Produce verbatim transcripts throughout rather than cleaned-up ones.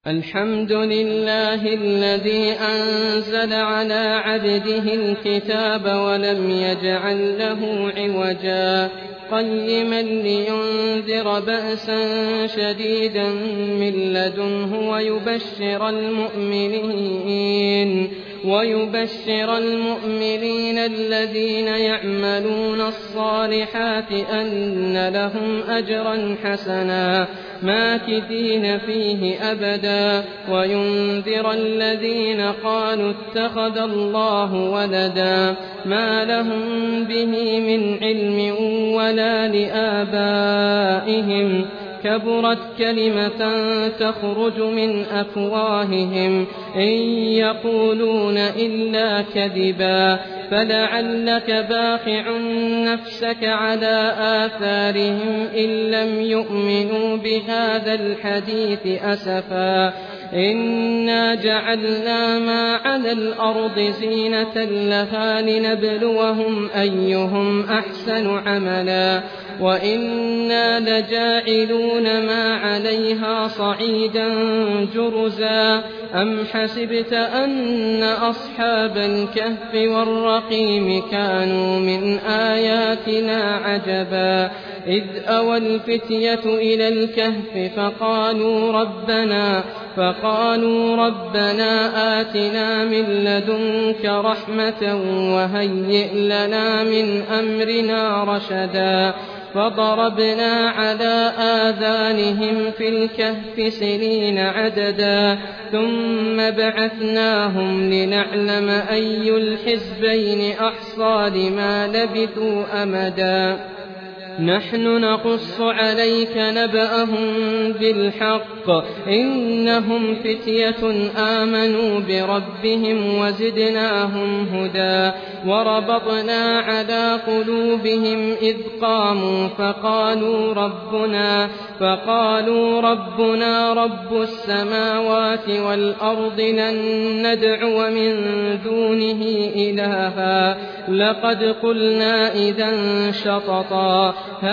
الحمد لله الذي أنزل على عبده الكتاب ولم يجعل له عوجا قيما لينذر بأسا شديدا من لدنه ويبشر المؤمنين ويبشر المؤمنين الذين يعملون الصالحات أن لهم أجرا حسنا ماكثين فيه أبدا وينذر الذين قالوا اتخذ الله ولدا ما لهم به من علم ولا لآبائهم كبرت كلمة تخرج من أفواههم إن يقولون إلا كذبا فلعلك باخع نفسك على آثارهم إن لم يؤمنوا بهذا الحديث أسفا إنا جعلنا ما على الأرض زينة لها لنبلوهم أيهم أحسن عملا وإنا لجاعلون ما عليها صعيدا جرزا أم حسبت أن أصحاب الكهف والرقيم كانوا من آياتنا عجبا إذ أوى الفتية إلى الكهف فقالوا ربنا فقالوا ربنا آتنا من لدنك رحمة وهيئ لنا من أمرنا رشدا فضربنا على آذانهم في الكهف سنين عددا ثم بعثناهم لنعلم أي الحزبين أحصى لما لبثوا أمدا نحن نقص عليك نبأهم بالحق إنهم فتية آمنوا بربهم وزدناهم هدى وربطنا على قلوبهم إذ قاموا فقالوا ربنا فقالوا ربنا رب السماوات والأرض لن ندعو من دونه إلها لقد قلنا إذا شططا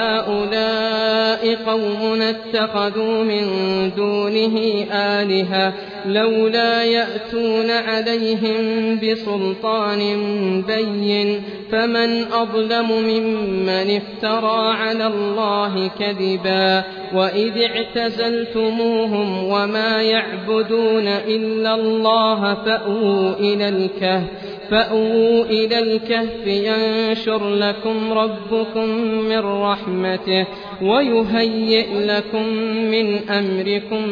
هؤلاء قوم اتخذوا من دونه آلهة لولا يأتون عليهم بسلطان بين فمن أظلم ممن افترى على الله كذبا وإذ اعتزلتموهم وما يعبدون إلا الله فأووا إلى الكهف فأووا إلى الكهف ينشر لكم ربكم من رحمته ويهيئ لكم من أمركم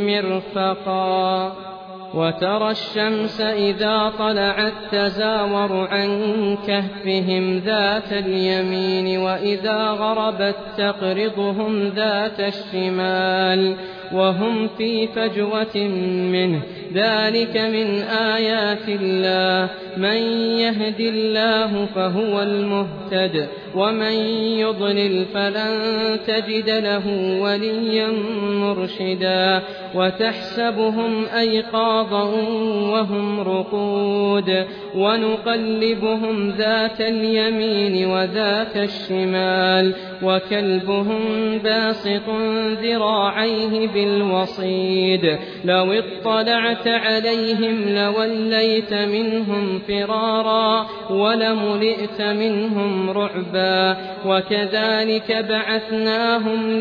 مرفقا وترى الشمس إذا طلعت تزاور عن كهفهم ذات اليمين وإذا غربت تقرضهم ذات الشمال وهم في فجوة منه ذلك من آيات الله من يهد الله فهو المهتد ومن يضلل فلن تجد له وليا مرشدا وتحسبهم أيقاظا وهم رقود ونقلبهم ذات اليمين وذات الشمال وكلبهم باسط ذراعيه بالوصيد لو اطلعت عليهم لوليت منهم فرارا ولملئت منهم رعبا وكذلك بعثناهم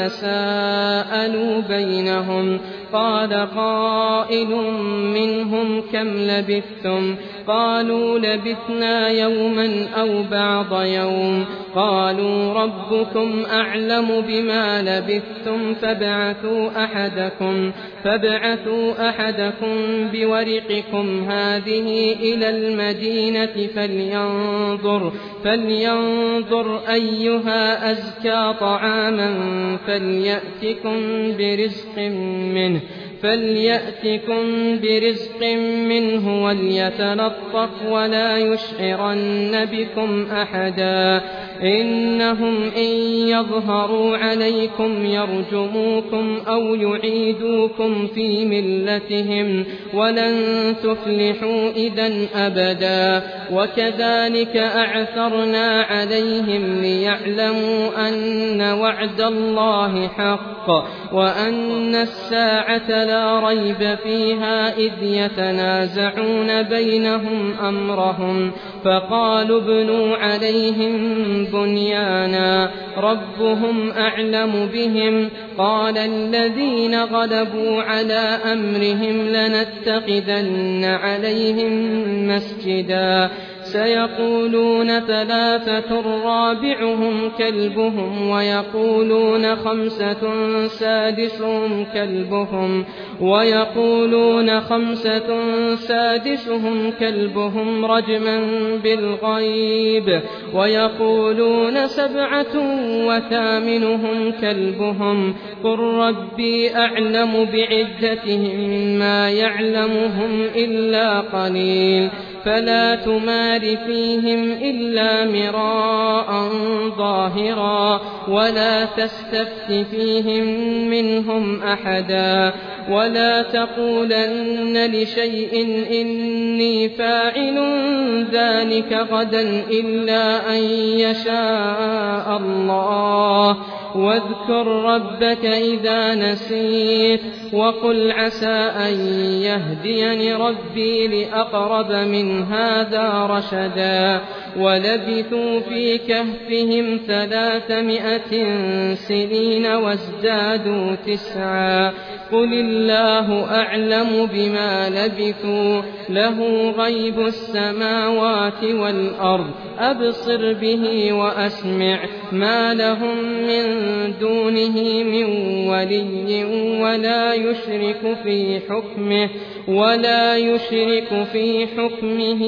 ليتساءلوا بينهم قال قائل منهم كم لبثتم قالوا لبثنا يوما أو بعض يوم قالوا ربكم أعلم بما لبثتم فابعثوا أحدكم فابعثوا أحدكم بورقكم هذه إلى المدينة فلينظر فلينظر أيها أزكى طعاما فليأتكم برزق منه فليأتكم برزق منه وليتلطف ولا يشعرن بكم أحدا إنهم إن يظهروا عليكم يرجموكم أو يعيدوكم في ملتهم ولن تفلحوا إذا أبدا وكذلك أعثرنا عليهم ليعلموا أن وعد الله حق وأن الساعة لا ريب فيها إذ يتنازعون بينهم أمرهم فقالوا ابنوا عليهم بنيانا ربهم أعلم بهم قال الذين غلبوا على أمرهم لنتخذن عليهم مسجدا سيقولون ثلاثة رابعهم كلبهم ويقولون خمسة سادسهم كلبهم ويقولون خمسة سادسهم كلبهم رجما بالغيب ويقولون سبعة وثامنهم كلبهم قل ربي أعلم بعدتهم ما يعلمهم إلا قليل فلا تمار فيهم إلا مراء ظاهرا ولا تستفت فيهم منهم أحدا ولا تقولن لشيء إني فاعل ذلك غدا إلا أن يشاء الله واذكر ربك إذا نسيت وقل عسى أن يهديني ربي لأقرب من هذا رشدا ولبثوا في كهفهم ثلاثمائة سنين وازدادوا تسعا قل الله أعلم بما لبثوا له غيب السماوات والأرض أبصر به وأسمع ما لهم من دونه من ولي ولا يشرك في حكمه ولا يشرك في حكمه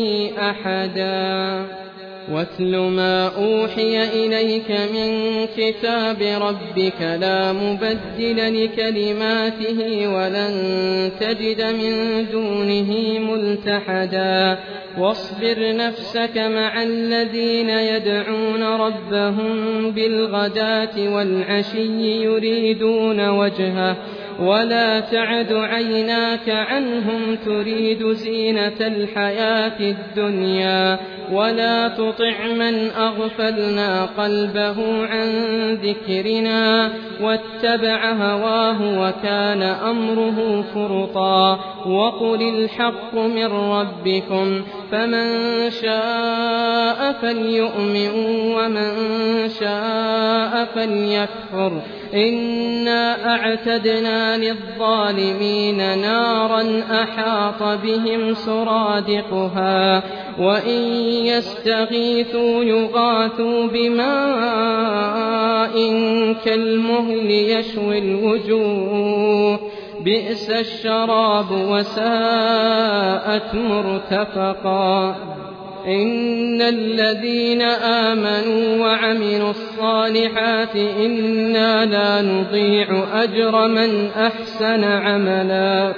أحدا واتل ما أوحي إليك من كتاب ربك لا مبدل لكلماته ولن تجد من دونه ملتحدا واصبر نفسك مع الذين يدعون ربهم بالغداة والعشي يريدون وجهه ولا تعد عيناك عنهم تريد زينة الحياة الدنيا ولا تطع من أغفلنا قلبه عن ذكرنا واتبع هواه وكان أمره فرطا وقل الحق من ربكم فمن شاء فليؤمن ومن شاء فليكفر إنا أعتدنا للظالمين نارا أحاط بهم سرادقها وإن يستغيثوا يغاثوا بماء كالمهل يشوي الوجوه بئس الشراب وساءت مرتفقا إن الذين آمنوا وعملوا الصالحات إنا لا نضيع أجر من أحسن عملا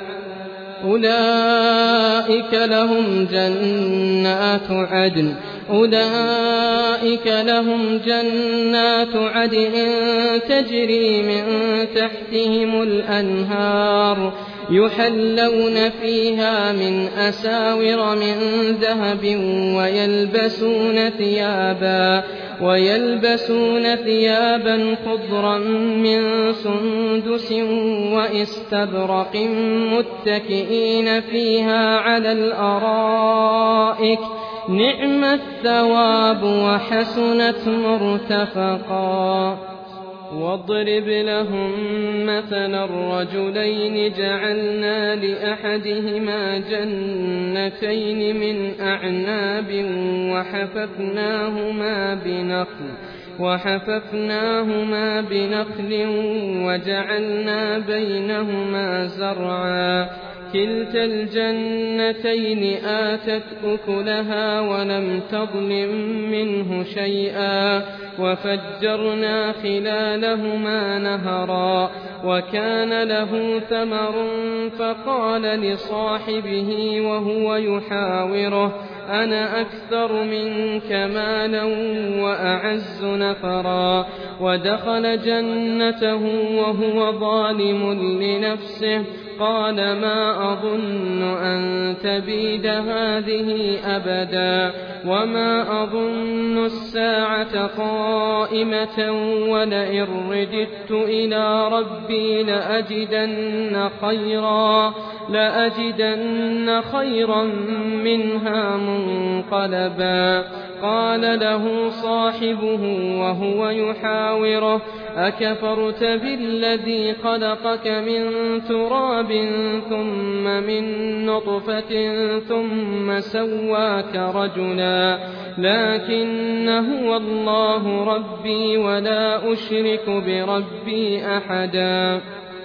أولئك لهم جنات عدن أولئك لهم جنات عدن تجري من تحتهم الأنهار يحلون فيها من أساور من ذهب ويلبسون ثيابا ويلبسون ثيابا خضرا من سندس وإستبرق متكئين فيها على الأرائك نعم الثواب وحسنت مرتفقا واضرب لهم مثلا الرجلين جعلنا لأحدهما جنتين من أعناب وحففناهما بنخل وحففناهما بنخل وجعلنا بينهما زرعا كلتا الجنتين آتت أكلها ولم تظلم منه شيئا وفجرنا خلالهما نهرا وكان له ثمر فقال لصاحبه وهو يحاوره أنا أكثر منك مالا وأعز نفرا ودخل جنته وهو ظالم لنفسه قال ما أظن أن تبيد هذه أبدا وما أظن الساعة قائمة ولئن رددت إلى ربي لأجدن خيرا لأجدن خيرا منها منقلبا قال له صاحبه وهو يحاوره أكفرت بالذي خلقك من تراب ثم من نطفة ثم سواك رجلا لكن هو الله ربي ولا أشرك بربي أحدا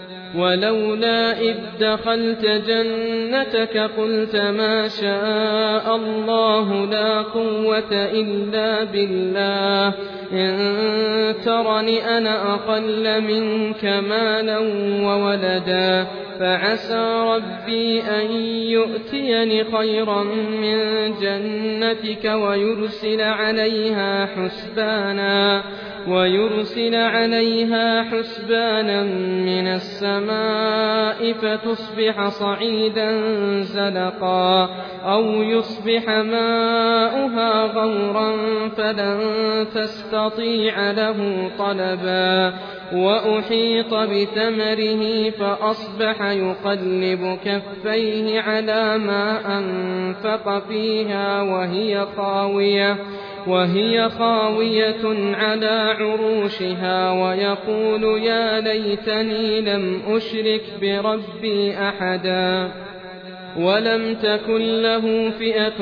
ولولا إذ دخلت جنتك قلت ما شاء الله لا قوة إلا بالله إن ترني أنا أقل منك مالا وولدا فعسى ربي أن يؤتيني خيرا من جنتك ويرسل عليها حسبانا ويرسل عليها حسبانا من السماء فتصبح صعيدا زلقا أو يصبح ماؤها غورا فلن تستطيع له طلبا وأحيط بثمره فأصبح يقلب كفيه على ما أنفق فيها وهي خاوية وهي خاوية على عروشها ويقول يا ليتني لم أشرك بربي أحدا ولم تكن له فئة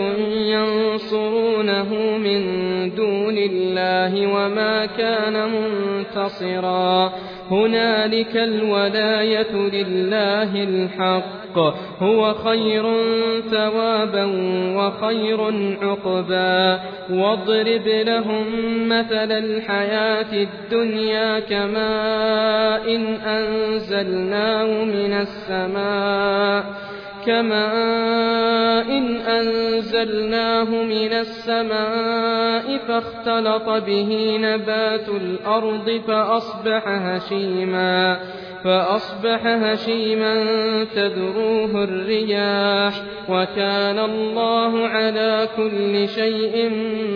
ينصرونه من دون الله وما كان منتصرا هنالك الولاية لله الحق هو خير ثوابا وخير عقبا واضرب لهم مثل الحياة الدنيا كماء إن أنزلناه من السماء كماء إن أنزلناه من السماء فاختلط به نبات الأرض فأصبح هشيما فأصبح هشيما تذروه الرياح وكان الله على كل شيء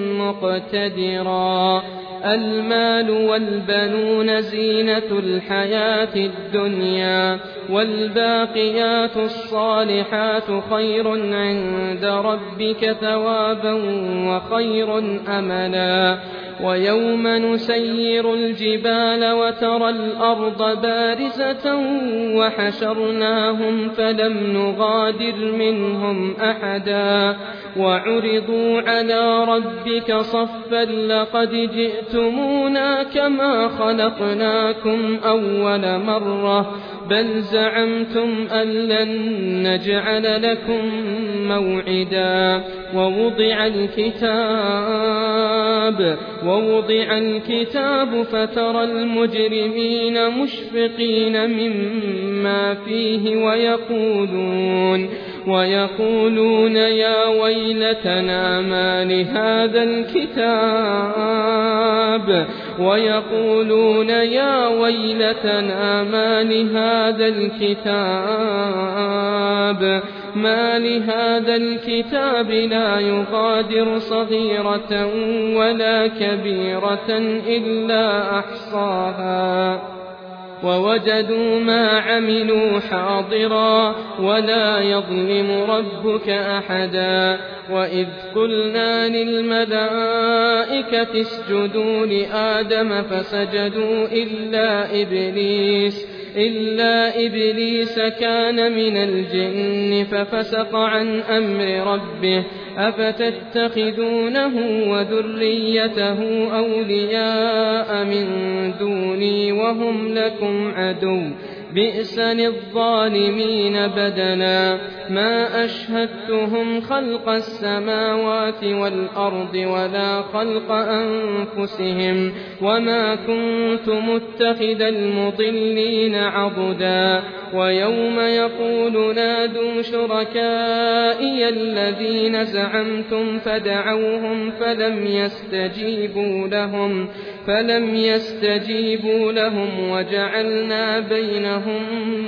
مقتدرا المال والبنون زينة الحياة الدنيا والباقيات الصالحات خير عند ربك ثوابا وخير أملا ويوم نسير الجبال وترى الأرض بارزة وحشرناهم فلم نغادر منهم أحدا وعرضوا على ربك صفا لقد جئتمونا كما خلقناكم أول مرة بل زعمتم أن لن نجعل لكم موعدا ووضع الكتاب ووضع الكتاب فترى المجرمين مشفقين مما فيه ويقولون ويقولون يا ويلتنا ما لهذا الكتاب ويقولون يا ويلتنا ما لهذا الكتاب ما لهذا الكتاب لا يغادر صغيرة ولا كبيرة إلا أحصاها ووجدوا ما عملوا حاضرا ولا يظلم ربك أحدا وإذ قلنا للملائكة اسجدوا لآدم فسجدوا إلا إبليس إلا إبليس كان من الجن ففسق عن أمر ربه أفتتخذونه وذريته أولياء من دوني وهم لكم عدو بئس للظالمين بدلا ما أشهدتهم خلق السماوات والأرض ولا خلق أنفسهم وما كنت متخذ المضلين عضدا ويوم يقول نادوا شركائي الذين زعمتم فدعوهم فلم يستجيبوا لهم فلم يستجيبوا لهم وجعلنا بينهم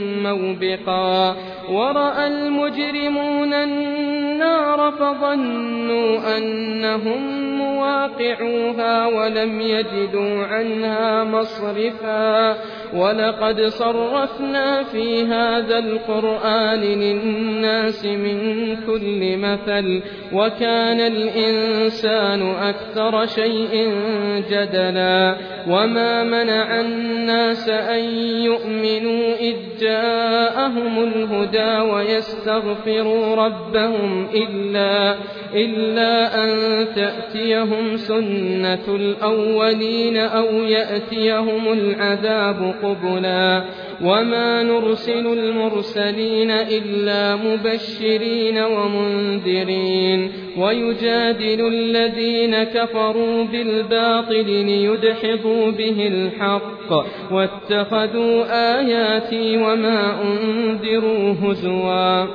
موبقا ورأى المجرمون النار فظنوا أنهم مواقعوها ولم يجدوا عنها مصرفا ولقد صرفنا في هذا القرآن للناس من كل مثل وكان الإنسان أكثر شيء جدلا وما منع الناس أن يؤمنوا إذ جاءهم الهدى ويستغفروا ربهم إلا, إلا أن تأتيهم سنة الأولين أو يأتيهم العذاب قبلا وما نرسل المرسلين إلا مبشرين ومنذرين ويجادل الذين كفروا بالباطل ليدحضوا به الحق واتخذوا آياتي وما أنذروا هزوا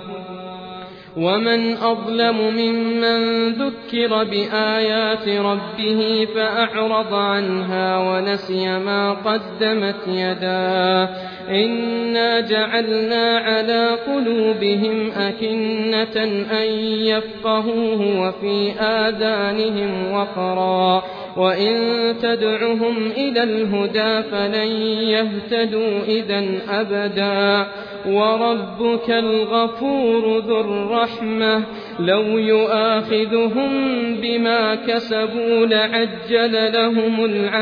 ومن أظلم ممن ذكر بآيات ربه فأعرض عنها ونسي ما قدمت يداه إنا جعلنا على قلوبهم أكنة أن يفقهوه وفي آذانهم وقرا وإن تدعهم إلى الهدى فلن يهتدوا إذا أبدا وربك الغفور ذو الرحمة لو يؤاخذهم بما كسبوا لعجل لهم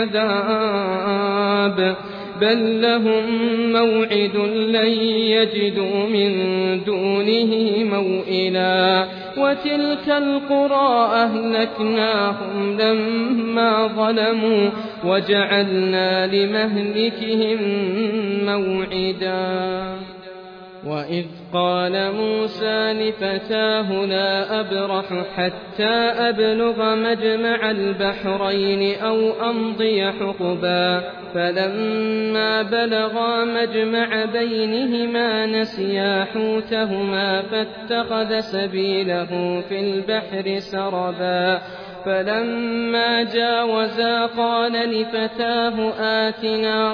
العذاب بل لهم موعد لن يجدوا من دونه موئلا وتلك القرى أهلكناهم لما ظلموا وجعلنا لمهلكهم موعدا وإذ قال موسى لفتاه لا أبرح حتى أبلغ مجمع البحرين أو أمضي حقبا فلما بلغا مجمع بينهما نسيا حوتهما فاتخذ سبيله في البحر سربا فلما جاوزا قال لفتاه آتنا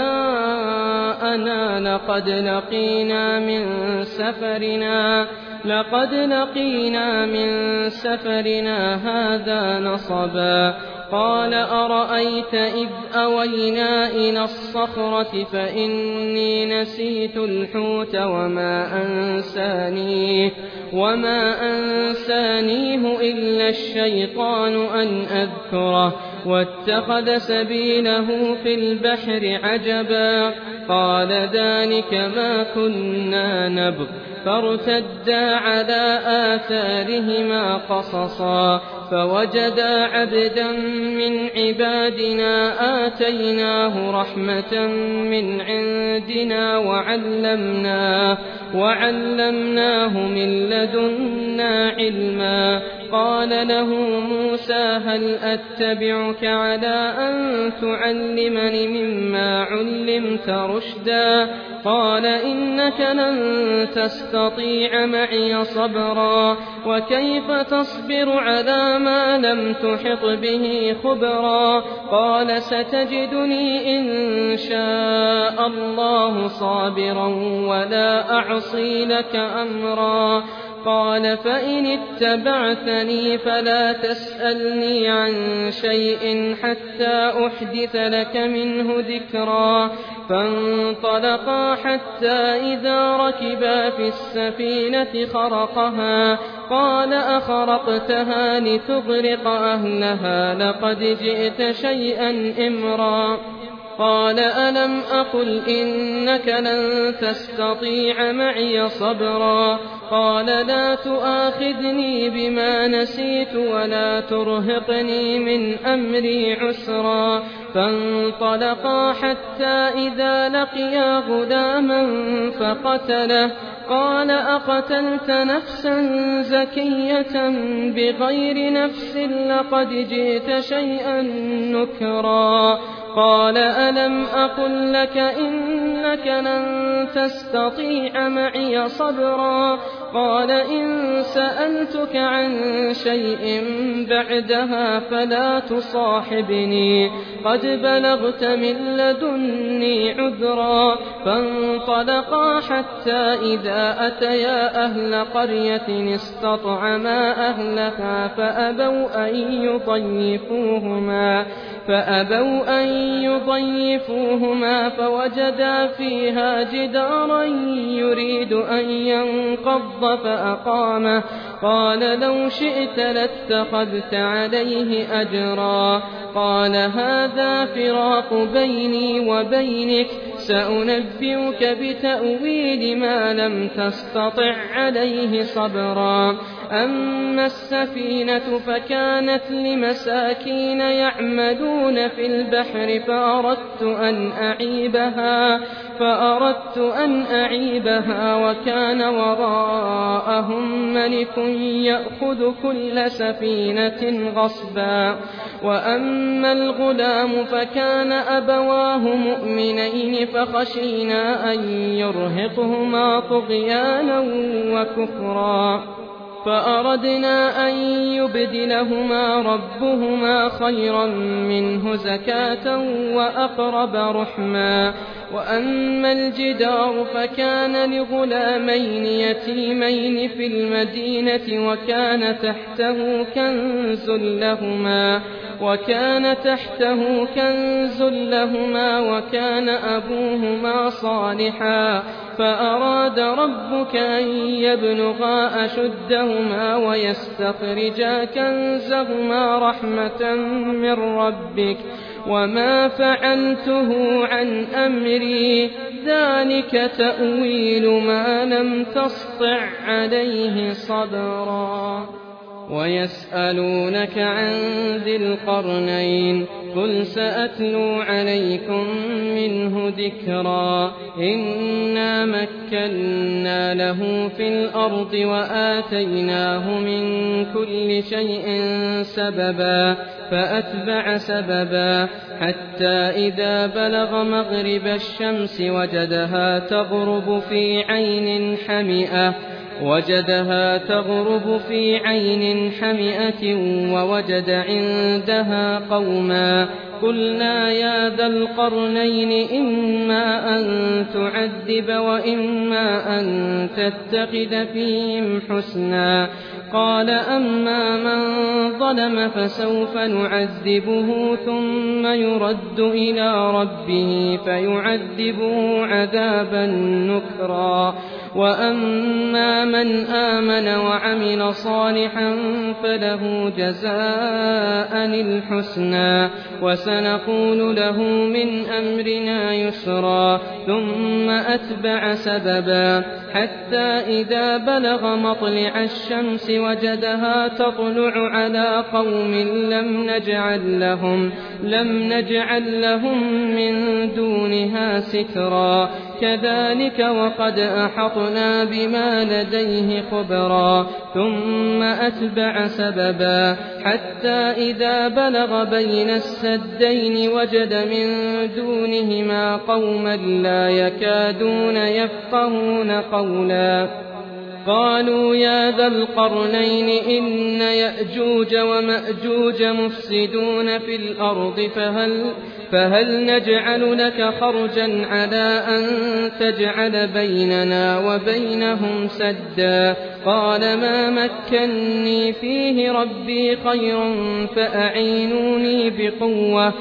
غداءنا لقد لقينا من سفرنا لقد لقينا من سفرنا هذا نصبا قال أرأيت إذ أوينا إلى الصخرة فإني نسيت الحوت وما أنسانيه وما أنسانيه إلا الشيطان أن أذكره واتخذ سبيله في البحر عجبا قال ذلك ما كنا نبغ فارتدا على آثارهما قصصا فوجدا عبدا من عبادنا آتيناه رحمة من عندنا وعلمناه, وعلمناه من لدنا علما قال له موسى هل أتبعك على أن تعلمني مما علمت رشدا قال إنك لن تستطيع معي صبرا وكيف تصبر على ما لم تحط به خبرا قال ستجدني إن شاء الله صابرا ولا أعصي لك أمرا قال فإن اتبعتني فلا تسألني عن شيء حتى أحدث لك منه ذكرا فانطلقا حتى إذا ركبا في السفينة خرقها قال أخرقتها لتغرق أهلها لقد جئت شيئا إمرا قال ألم أقل إنك لن تستطيع معي صبرا قال لا تؤاخذني بما نسيت ولا ترهقني من أمري عسرا فانطلقا حتى إذا لقيا غلاما فقتله قال أقتلت نفسا زكية بغير نفس لقد جئت شيئا نكرا قال ألم أقل لك إنك لن تستطيع معي صبرا قال إن سألتك عن شيء بعدها فلا تصاحبني قد بلغت من لدني عذرا فانطلقا حتى إذا أتيا أهل قرية استطعما أهلها فأبوا أن يضيفوهما فأبوا أن يضيفوهما فوجدا فيها جدارا يريد أن ينقض فأقامه قال لو شئت لاتخذت عليه أجرا قال هذا فراق بيني وبينك سأنبئك بتأويل ما لم تستطع عليه صبرا أما السفينة فكانت لمساكين يعملون في البحر فأردت أن أعيبها فأردت أن أعيبها وكان وراءهم ملك يأخذ كل سفينة غصبا وأما الغلام فكان أبواه مؤمنين فخشينا أن يرهقهما طغيانا وكفرا فأردنا أن يبدلهما ربهما خيرا منه زكاة وأقرب رحما وأما الجدار فكان لغلامين يتيمين في المدينة وكان تحته كنز لهما وكان تحته كنز لهما وكان أبوهما صالحا فأراد ربك أن يبلغا أشدهما ويستخرجا كنزهما رحمة من ربك وما فعلته عن أمري ذلك تأويل ما لم تسطع عليه صبرا ويسألونك عن ذي القرنين قل سأتلو عليكم منه ذكرا إنا مكنا له في الأرض وآتيناه من كل شيء سببا فأتبع سببا حتى إذا بلغ مغرب الشمس وجدها تغرب في عين حمئة وجدها تغرب في عين حمئة ووجد عندها قوما قلنا يا ذا القرنين إما أن تعذب وإما أن تتخذ فيهم حسنا قال أما من ظلم فسوف نعذبه ثم يرد إلى ربه فيعذبه عذابا نكرا وأما من آمن وعمل صالحا فله جزاء الحسنى وسنقول له من أمرنا يسرا ثم أتبع سببا حتى إذا بلغ مطلع الشمس وجدها تطلع على قوم لم نجعل لهم لم نجعل لهم من دونها سترا كذلك وقد أحطنا بما لديه خبرا ثم أتبع سببا حتى إذا بلغ بين السدين وجد من دونهما قوما لا يكادون يفقهون قولا قالوا يا ذا القرنين إن يأجوج ومأجوج مفسدون في الأرض فهل, فهل نجعل لك خرجا على أن تجعل بيننا وبينهم سدا قال ما مكني فيه ربي خير فأعينوني بقوة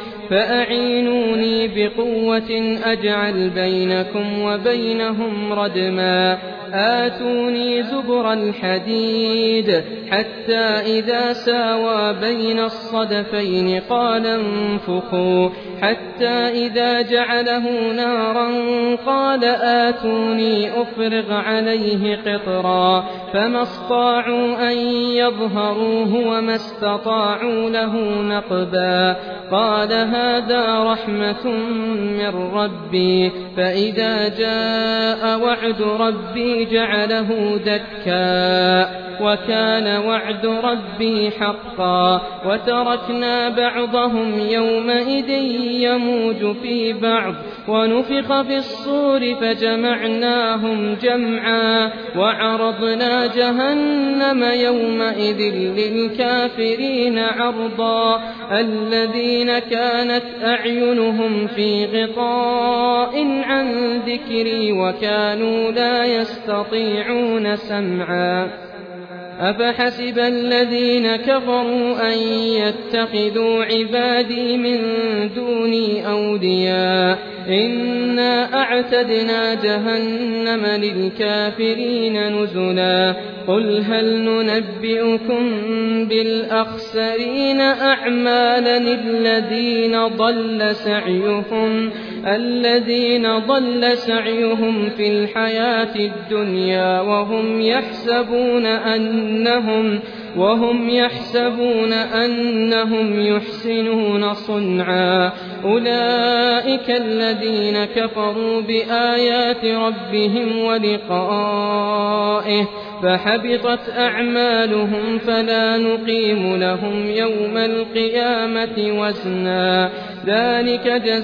فأعينوني بقوة أجعل بينكم وبينهم ردما آتوني زبر الحديد حتى إذا ساوى بين الصدفين قال انفخوا حتى إذا جعله نارا قال آتوني أفرغ عليه قطرا فما استطاعوا أن يظهروه وما استطاعوا له نقبا قال هذا رحمة من ربي فإذا جاء وعد ربي جعله دكا وكان وعد ربي حقا وتركنا بعضهم يومئذ يموج في بعض ونفخ في الصور فجمعناهم جمعا وعرضنا جهنم يومئذ للكافرين عرضا الذين كانت أعينهم في غطاء عن ذكري وكانوا لا يستطيعون سمعا أفحسب الذين كفروا أن يتخذوا عبادي من دوني أولياء إنا أعتدنا جهنم للكافرين نزلا قل هل ننبئكم بالأخسرين أعمالا الذين ضل سعيهم الذين ضل سعيهم في الحياة الدنيا وهم يحسبون أنهم وهم يحسبون أنهم يحسنون صنعا أولئك الذين كفروا بآيات ربهم ولقائه فحبطت أعمالهم فلا نقيم لهم يوم القيامة وزنا ذلك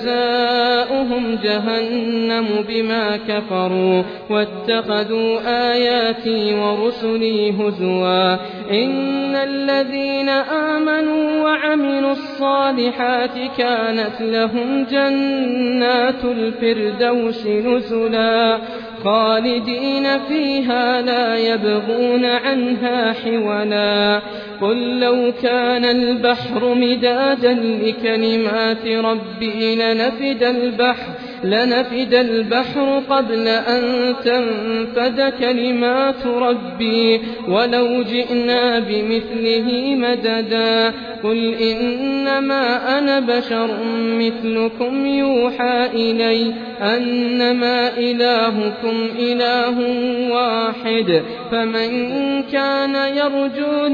جزاؤهم جهنم بما كفروا واتخذوا آياتي ورسلي هزوا إن الذين آمنوا وعملوا الصالحات كانت لهم جنات الفردوس نزلا خالدين فيها لا يبغون عنها حولا قل لو كان البحر مدادا لكلمات ربي لنفد البحر لنفد البحر قبل أن تنفد كلمات ربي ولو جئنا بمثله مددا قل إنما أنا بشر مثلكم يوحى إلي أنما إلهكم إله واحد فمن كان يرجو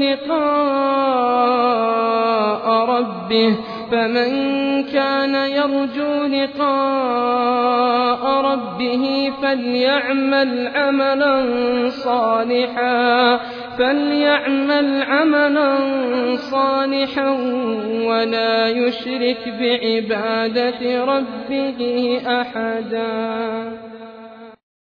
لقاء ربه فمن كان يرجو لقاء ربه فليعمل عملا صالحا فليعمل عملا صالحا ولا يشرك بعبادة ربه أحدا.